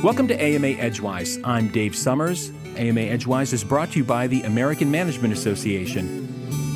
Welcome to AMA Edgewise. I'm Dave Summers. AMA Edgewise is brought to you by the American Management Association.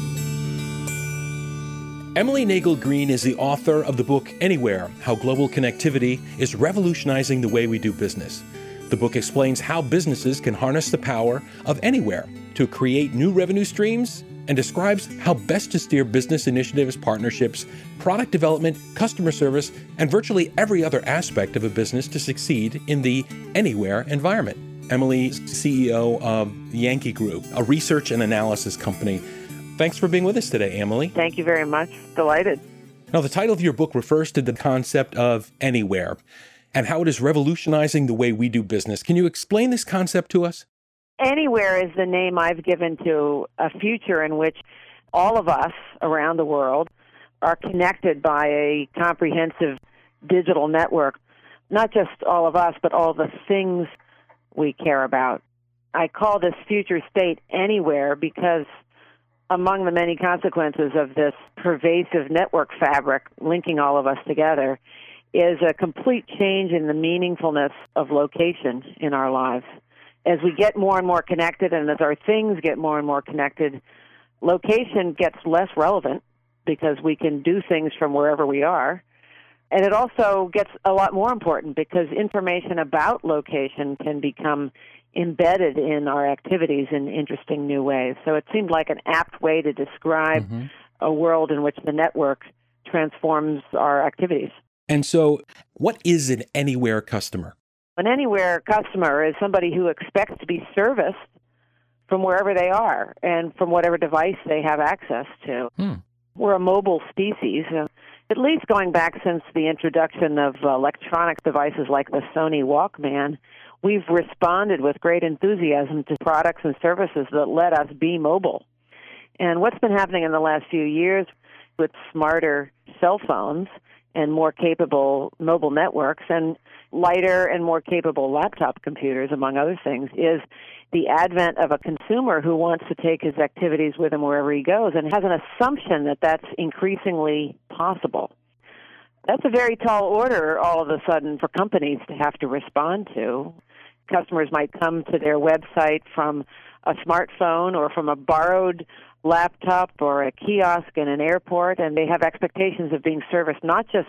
Emily Nagle-Green is the author of the book Anywhere: How Global Connectivity is Revolutionizing the Way We Do Business. The book explains how businesses can harness the power of anywhere to create new revenue streams and describes how best to steer business initiatives, partnerships, product development, customer service, and virtually every other aspect of a business to succeed in the anywhere environment. Emily is CEO of Yankee Group, a research and analysis company. Thanks for being with us today, Emily. Thank you very much. Delighted. Now, the title of your book refers to the concept of anywhere and how it is revolutionizing the way we do business. Can you explain this concept to us? Anywhere is the name I've given to a future in which all of us around the world are connected by a comprehensive digital network. Not just all of us, but all the things we care about. I call this future state anywhere because among the many consequences of this pervasive network fabric linking all of us together is a complete change in the meaningfulness of location in our lives. As we get more and more connected and as our things get more and more connected, location gets less relevant because we can do things from wherever we are. And it also gets a lot more important because information about location can become embedded in our activities in interesting new ways. So it seemed like an apt way to describe a world in which the network transforms our activities. And so what is an anywhere customer? An anywhere customer is somebody who expects to be serviced from wherever they are and from whatever device they have access to. We're a mobile species, at least going back since the introduction of electronic devices like the Sony Walkman. We've responded with great enthusiasm to products and services that let us be mobile. And what's been happening in the last few years with smarter cell phones and more capable mobile networks and lighter and more capable laptop computers, among other things, is the advent of a consumer who wants to take his activities with him wherever he goes and has an assumption that that's increasingly possible. That's a very tall order all of a sudden for companies to have to respond to. Customers might come to their website from a smartphone or from a borrowed laptop or a kiosk in an airport, and they have expectations of being serviced not just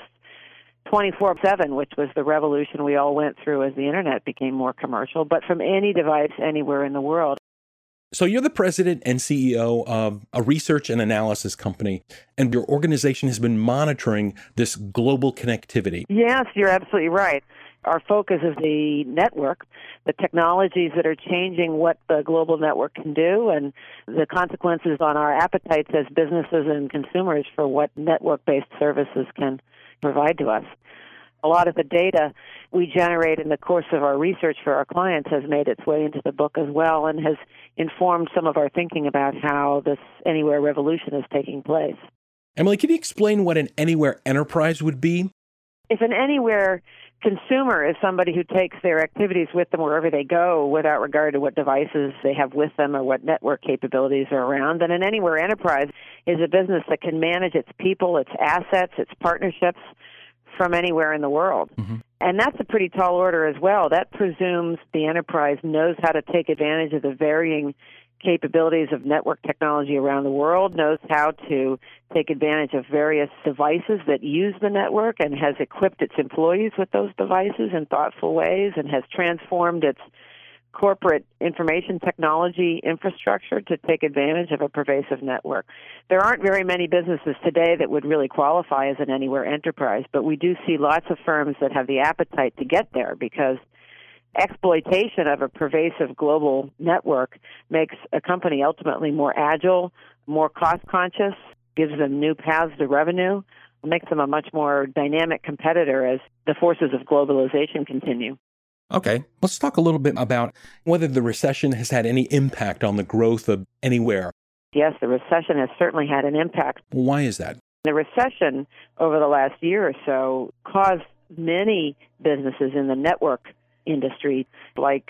24/7, which was the revolution we all went through as the Internet became more commercial, but from any device anywhere in the world. So you're the president and CEO of a research and analysis company, and your organization has been monitoring this global connectivity. Yes, you're absolutely right. Our focus is the network, the technologies that are changing what the global network can do, and the consequences on our appetites as businesses and consumers for what network-based services can provide to us. A lot of the data we generate in the course of our research for our clients has made its way into the book as well and has informed some of our thinking about how this anywhere revolution is taking place. Emily, can you explain what an anywhere enterprise would be? If an anywhere consumer is somebody who takes their activities with them wherever they go without regard to what devices they have with them or what network capabilities are around, then an anywhere enterprise is a business that can manage its people, its assets, its partnerships from anywhere in the world. And that's a pretty tall order as well. That presumes the enterprise knows how to take advantage of the varying capabilities of network technology around the world, knows how to take advantage of various devices that use the network, and has equipped its employees with those devices in thoughtful ways, and has transformed its corporate information technology infrastructure to take advantage of a pervasive network. There aren't very many businesses today that would really qualify as an anywhere enterprise, but we do see lots of firms that have the appetite to get there because exploitation of a pervasive global network makes a company ultimately more agile, more cost-conscious, gives them new paths to revenue, makes them a much more dynamic competitor as the forces of globalization continue. Okay, let's talk a little bit about whether the recession has had any impact on the growth of anywhere. Yes, the recession has certainly had an impact. Why is that? The recession over the last year or so caused many businesses in the network industry, like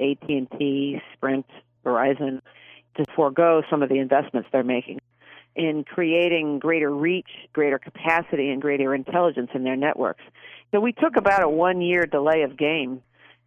AT&T, Sprint, Verizon, to forego some of the investments they're making in creating greater reach, greater capacity, and greater intelligence in their networks. So we took about a 1-year delay of game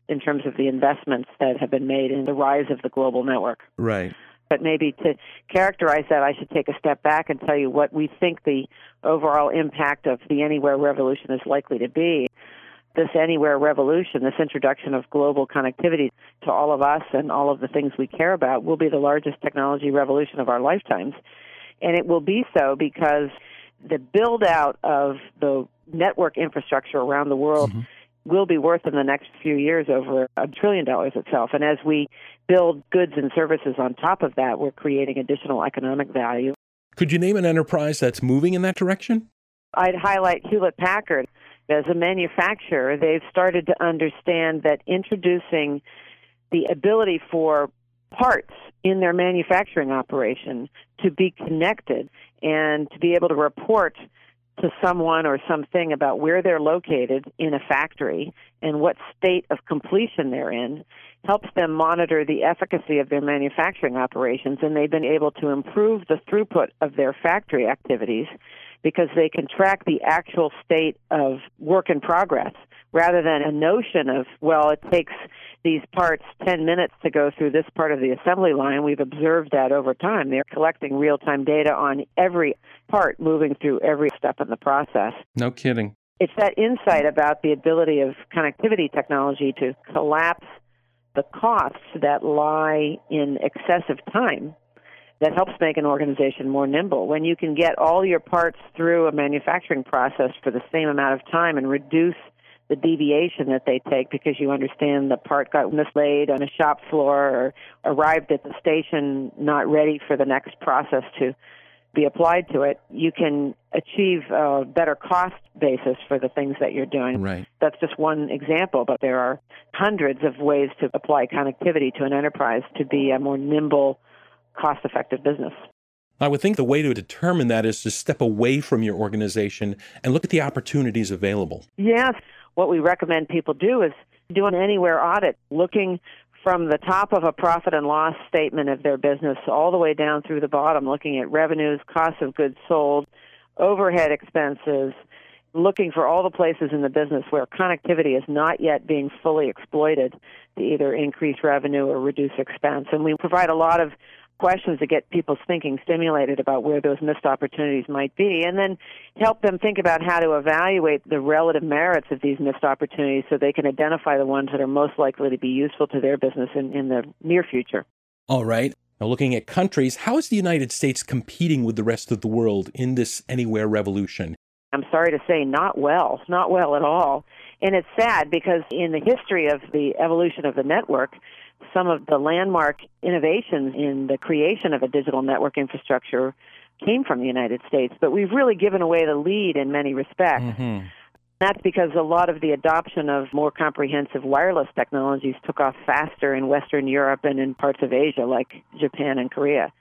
in terms of the investments that have been made in the rise of the global network. Right. But maybe to characterize that, I should take a step back and tell you what we think the overall impact of the anywhere revolution is likely to be. This anywhere revolution, this introduction of global connectivity to all of us and all of the things we care about, will be the largest technology revolution of our lifetimes. And it will be so because the build-out of the network infrastructure around the world will be worth in the next few years over $1 trillion itself. And as we build goods and services on top of that, we're creating additional economic value. Could you name an enterprise that's moving in that direction? I'd highlight Hewlett-Packard. As a manufacturer, they've started to understand that introducing the ability for parts in their manufacturing operation to be connected and to be able to report to someone or something about where they're located in a factory and what state of completion they're in helps them monitor the efficacy of their manufacturing operations, and they've been able to improve the throughput of their factory activities because they can track the actual state of work in progress rather than a notion of, well, it takes these parts 10 minutes to go through this part of the assembly line. We've observed that over time. They're collecting real-time data on every part moving through every step in the process. No kidding. It's that insight about the ability of connectivity technology to collapse the costs that lie in excessive time that helps make an organization more nimble. When you can get all your parts through a manufacturing process for the same amount of time and reduce the deviation that they take because you understand the part got mislaid on a shop floor or arrived at the station not ready for the next process to be applied to it, you can achieve a better cost basis for the things that you're doing. Right. That's just one example, but there are hundreds of ways to apply connectivity to an enterprise to be a more nimble, cost-effective business. I would think the way to determine that is to step away from your organization and look at the opportunities available. Yes. What we recommend people do is do an anywhere audit, looking from the top of a profit and loss statement of their business all the way down through the bottom, looking at revenues, cost of goods sold, overhead expenses, looking for all the places in the business where connectivity is not yet being fully exploited to either increase revenue or reduce expense. And we provide a lot of questions to get people's thinking stimulated about where those missed opportunities might be, and then help them think about how to evaluate the relative merits of these missed opportunities so they can identify the ones that are most likely to be useful to their business in the near future. All right. Now, looking at countries, how is the United States competing with the rest of the world in this anywhere revolution? I'm sorry to say, not well at all. And it's sad because in the history of the evolution of the network, some of the landmark innovations in the creation of a digital network infrastructure came from the United States, but we've really given away the lead in many respects. That's because a lot of the adoption of more comprehensive wireless technologies took off faster in Western Europe and in parts of Asia like Japan and Korea.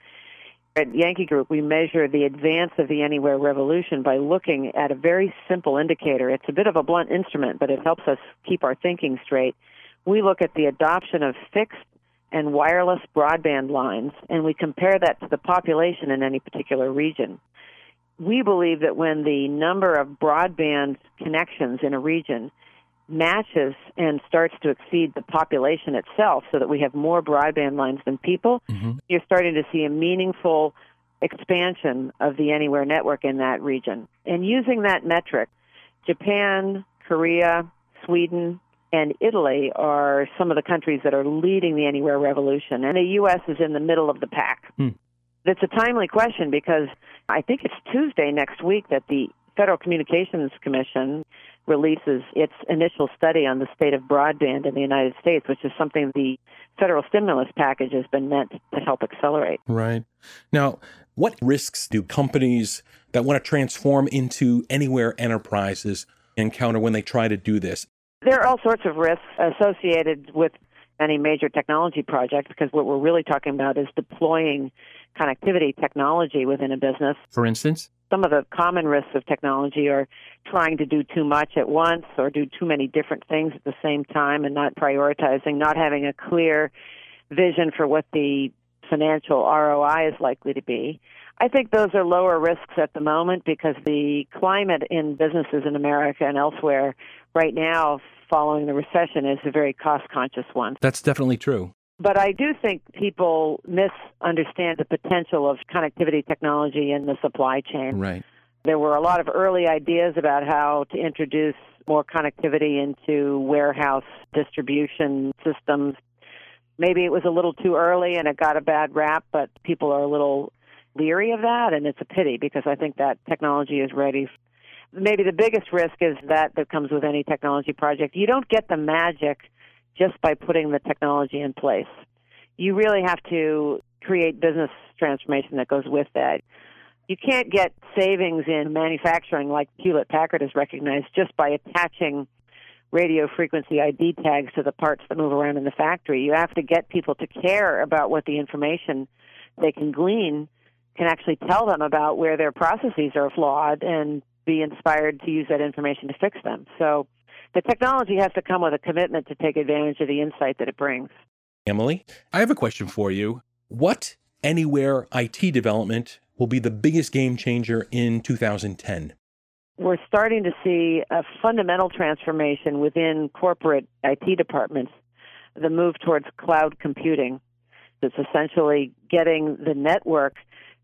At Yankee Group, we measure the advance of the anywhere revolution by looking at a very simple indicator. It's a bit of a blunt instrument, but it helps us keep our thinking straight. We look at the adoption of fixed and wireless broadband lines, and we compare that to the population in any particular region. We believe that when the number of broadband connections in a region matches and starts to exceed the population itself so that we have more broadband lines than people, you're starting to see a meaningful expansion of the anywhere network in that region. And using that metric, Japan, Korea, Sweden, and Italy are some of the countries that are leading the anywhere revolution, and the U.S. is in the middle of the pack. It's a timely question because I think it's Tuesday next week that the Federal Communications Commission releases its initial study on the state of broadband in the United States, which is something the federal stimulus package has been meant to help accelerate. Right. Now, what risks do companies that want to transform into anywhere enterprises encounter when they try to do this? There are all sorts of risks associated with any major technology project because what we're really talking about is deploying connectivity technology within a business. For instance? Some of the common risks of technology are trying to do too much at once or do too many different things at the same time and not prioritizing, not having a clear vision for what the financial ROI is likely to be. I think those are lower risks at the moment because the climate in businesses in America and elsewhere right now following the recession is a very cost-conscious one. That's definitely true. But I do think people misunderstand the potential of connectivity technology in the supply chain. Right. There were a lot of early ideas about how to introduce more connectivity into warehouse distribution systems. Maybe it was a little too early and it got a bad rap, but people are a little leery of that, and it's a pity because I think that technology is ready. Maybe the biggest risk is that comes with any technology project. You don't get the magic just by putting the technology in place. You really have to create business transformation that goes with that. You can't get savings in manufacturing like Hewlett-Packard has recognized just by attaching radio frequency ID tags to the parts that move around in the factory. You have to get people to care about what the information they can glean can actually tell them about where their processes are flawed and be inspired to use that information to fix them. So the technology has to come with a commitment to take advantage of the insight that it brings. Emily, I have a question for you. What anywhere IT development will be the biggest game changer in 2010? We're starting to see a fundamental transformation within corporate IT departments, the move towards cloud computing. It's essentially getting the network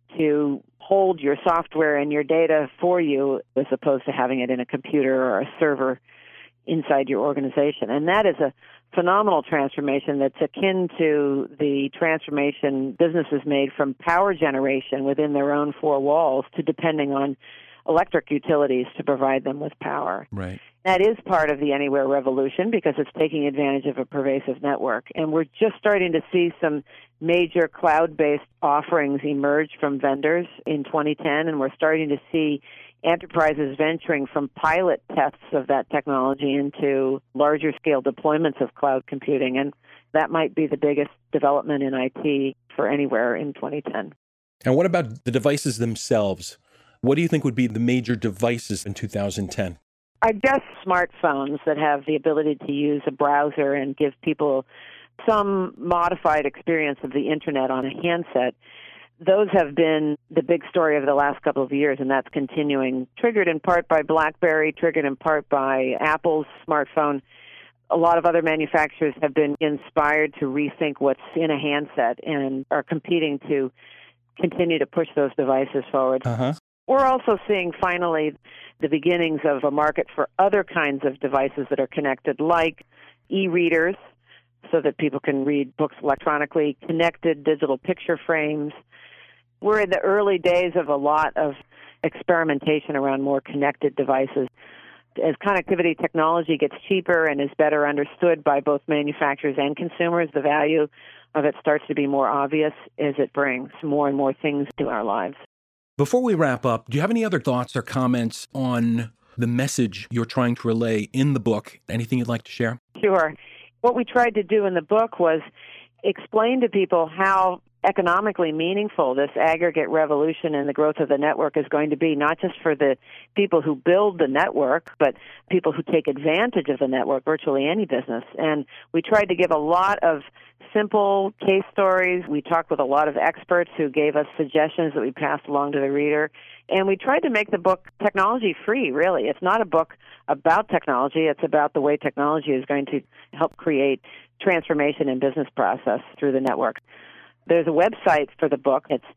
to hold your software and your data for you as opposed to having it in a computer or a server inside your organization. And that is a phenomenal transformation that's akin to the transformation businesses made from power generation within their own four walls to depending on electric utilities to provide them with power. Right. That is part of the anywhere revolution because it's taking advantage of a pervasive network. And we're just starting to see some major cloud-based offerings emerge from vendors in 2010, and we're starting to see enterprises venturing from pilot tests of that technology into larger scale deployments of cloud computing. And that might be the biggest development in IT for anywhere in 2010. And what about the devices themselves? What do you think would be the major devices in 2010? I guess smartphones that have the ability to use a browser and give people some modified experience of the internet on a handset. Those have been the big story of the last couple of years, and that's continuing, triggered in part by BlackBerry, triggered in part by Apple's smartphone. A lot of other manufacturers have been inspired to rethink what's in a handset and are competing to continue to push those devices forward. We're also seeing, finally, the beginnings of a market for other kinds of devices that are connected, like e-readers, so that people can read books electronically, connected digital picture frames. We're in the early days of a lot of experimentation around more connected devices. As connectivity technology gets cheaper and is better understood by both manufacturers and consumers, the value of it starts to be more obvious as it brings more and more things to our lives. Before we wrap up, do you have any other thoughts or comments on the message you're trying to relay in the book? Anything you'd like to share? Sure. What we tried to do in the book was explain to people how economically meaningful this aggregate revolution and the growth of the network is going to be, not just for the people who build the network, but people who take advantage of the network, virtually any business. And we tried to give a lot of simple case stories. We talked with a lot of experts who gave us suggestions that we passed along to the reader. And we tried to make the book technology-free, really. It's not a book about technology. It's about the way technology is going to help create transformation in business process through the network. There's a website for the book. It's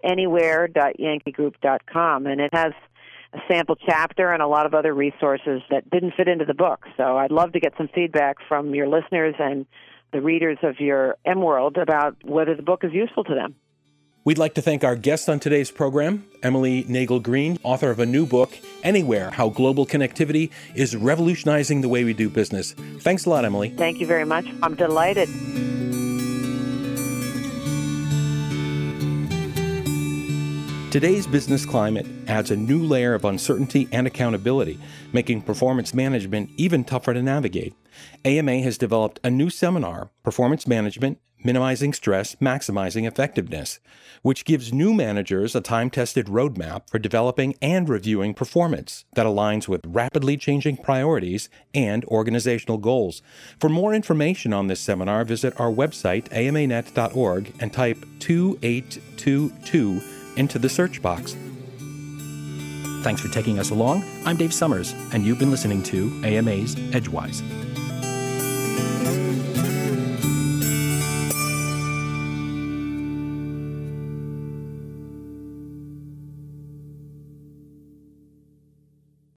anywhere.yankeegroup.com, and it has a sample chapter and a lot of other resources that didn't fit into the book. So I'd love to get some feedback from your listeners and the readers of your M-World about whether the book is useful to them. We'd like to thank our guest on today's program, Emily Nagle-Green, author of a new book, Anywhere, How Global Connectivity is Revolutionizing the Way We Do Business. Thanks a lot, Emily. Thank you very much. I'm delighted. Today's business climate adds a new layer of uncertainty and accountability, making performance management even tougher to navigate. AMA has developed a new seminar, Performance Management, Minimizing Stress, Maximizing Effectiveness, which gives new managers a time-tested roadmap for developing and reviewing performance that aligns with rapidly changing priorities and organizational goals. For more information on this seminar, visit our website, amanet.org, and type 2822 into the search box. Thanks for taking us along. I'm Dave Summers, and you've been listening to AMA's Edgewise.